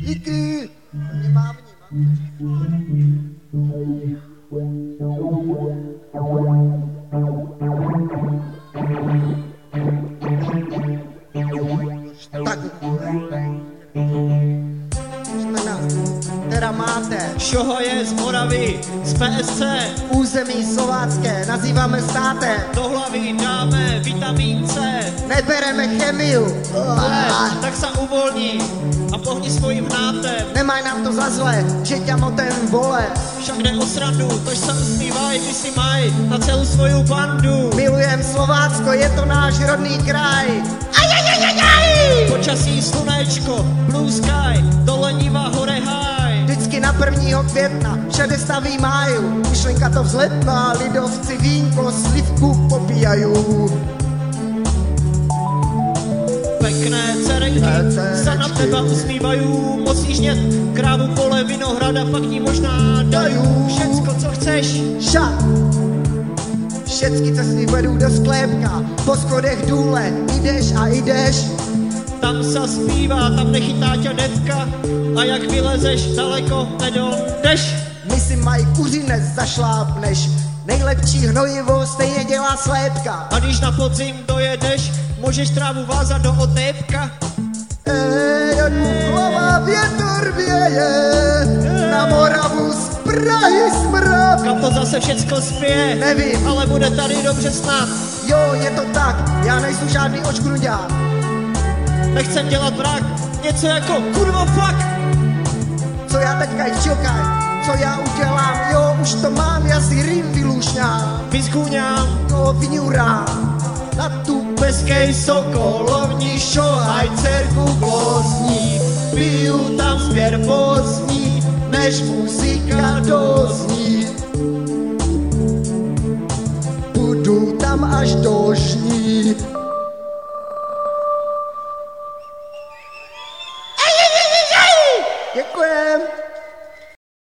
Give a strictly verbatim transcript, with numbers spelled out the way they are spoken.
Díky. Mě mávni, tak. Teda máte. Šoho je z Moravy, z P S C. Území slovácké nazýváme státem. Do hlavy dáme vitamin C. Nebereme chemiu. Ale, tak se uvolní a pohni svojím hnátem. Nemaj nám to za zle, že ťa motem vole. Však jde o srandu, tož se usmívaj, ty si maj na celou svoju bandu. Milujem Slovácko, je to náš rodný kraj. Ajajajajaj! Počasí slunečko, blue sky, dole Niva, hore háj. Vždycky na prvního května, všade staví máju. Myšlenka to vzletná, lidovci vínko, slivku popíjajou. Pekné cerenky se na teba usmívajú, musíš nět krávu, pole, vinohrada, pak ní možná dajú všecko, co chceš. Ša! Všecky cesty vedou do sklepka, po schodech důle, jdeš a jdeš. Tam se zpívá, tam nechytá tě detka a jak vylezeš daleko nedojdeš. My si mají kuřinec zašlápneš, nejlepší hnojivo stejně dělá slépka. A když na podzim dojedeš, můžeš trávu vázat do otépka. Ej, do Dúchlova větor věje, na Moravu z Prahy smrad. Kam to zase všecko spěje, Nevím, ale bude tady dobře snad. jo, je to tak, já nejsem žádný očkruďák. Nechcem dělat vrak, něco jako kurva fuck. Co já teďka čekaj, co já udělám, jo, už to mám, já si rým vylušňám. Vyzkůňám, Jo, vyňurám, na tu peskej sokolovní, šohaj dcerku glosní. piju tam směr pozdní, než muzika dozní. Budu tam až do žní. Děkujem.